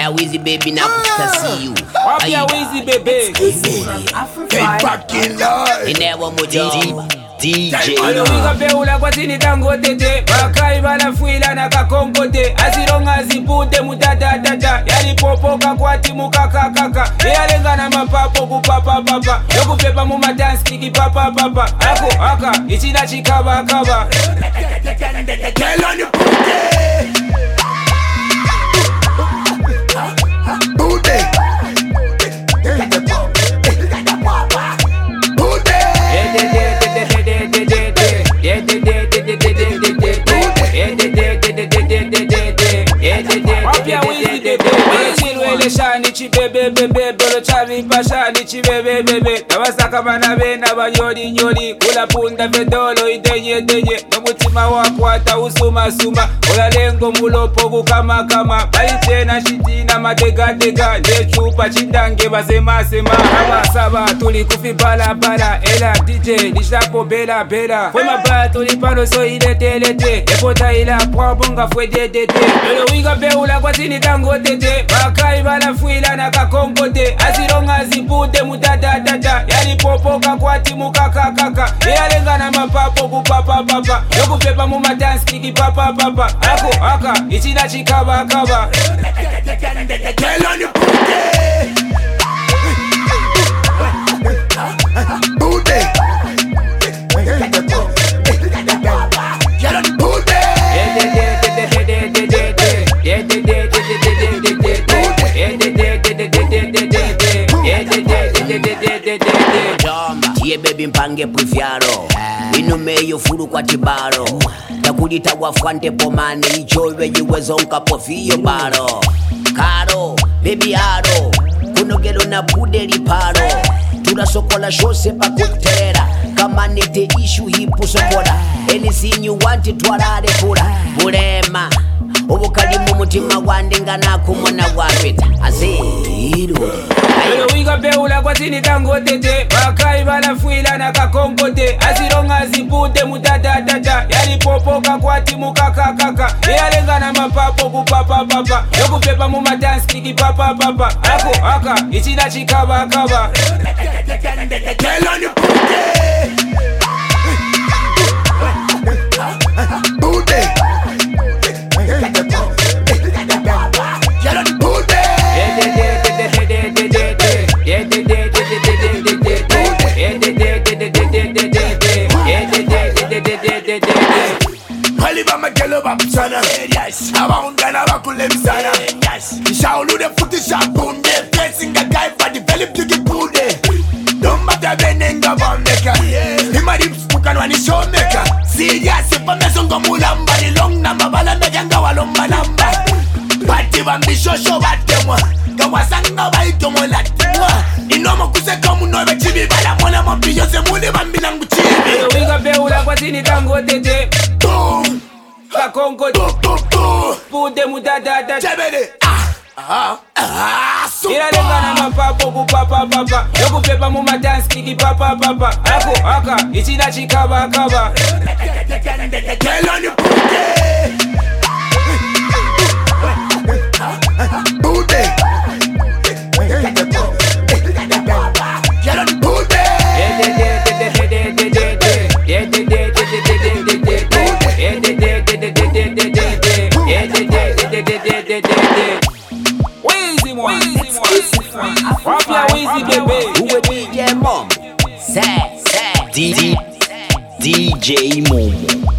Wapia Wizzy baby now to see you. Wapia Wizzy baby. Get back in line. In there one more DJ. Wika peula kwa tini tango tete. Wakai bala fuila na kakongote. Asironga zipute mutatatata. Yali popoka kwa timu kaka. Yalenga na mapapo kupapa papa. Yoku pepa muma dance kiki papa papa. Ako aka ichina chikaba kaba. Tell on your booty. Wapia Wizzy bebe. Chilwele shani chibebe bebe. Bolo chavi pashani chibebe bebe. Nawasaka manabe na banyoli nyoli. Kula punda vedolo idenye. Nomutima wakwata usuma. Ola lengo mulopo kukama. Bali tena shitina madega. Nechupa chindange basema. Hama saba tuli kufi bala. Ela DJ nishapo bela. Fwe mabaya tuli pano so ilete. Epota ila kwa bonga fwe dede. Lolo wika peula kwa tini tango tete. Wakai bala fuila na kakongote. Asironga zipute mutatatata. Yali popoka kwa timu kaka. Yalenga na mapapo kupapa papa. Yoku pepa muma dance kiki papa papa. Ako aka ichina chikaba kaba. Tell on your booty. Tie baby mpange pufiaro. Inume yo furu kwa tibaro. Takudita wafwante pomane. Ichowe yiwezo nka pofio baro. Karo, baby aro. Kunogelo na pudeli paro. Turasokola shose pa kuktera. Kama nete ishu hipu sokola. Anything you want it warare pura. Burema obukali mu mutima gwande ngana kumona gwapeta. Azero wika peula kwa tini tango tete. Wakai bala fuila na kakongote. Asironga zipute mutatatata. Yali popoka kwa timu kaka. Yalenga na mapapo kupapa papa. Yoku pepa muma dance kiki papa papa. Ako aka ichina chikaba kaba. Tell on your booty. Kaliba magelo bapsana. Yes. Abaungana bakulemsana. Yes. Shaulu de futi shapunde. Facing a guy for the belly big pude. Don't matter benenga bameka. Imari mpukanwa ni showmaker. Serious pa mesongo mulamba ni long na mabala meganga walomba namba. Bati bambishosho batemwa. Kawasanga baitomo latimwa. Inomo kuseka munobe chibi bala mona mampiyo se mune bambina nguchibi. Wika peula kwa tini tango tete. Boom. Kakongo pude mutatatata. Chebede. Yalenga na mapapo kupapa papa. Yoku pepa muma dance kiki papa papa. Ako aka ichina chikaba kaba. Tell on your booty. Get on the booty. Wapia Wizzy baby. Uwe DJ Mom. Say DJ Momo.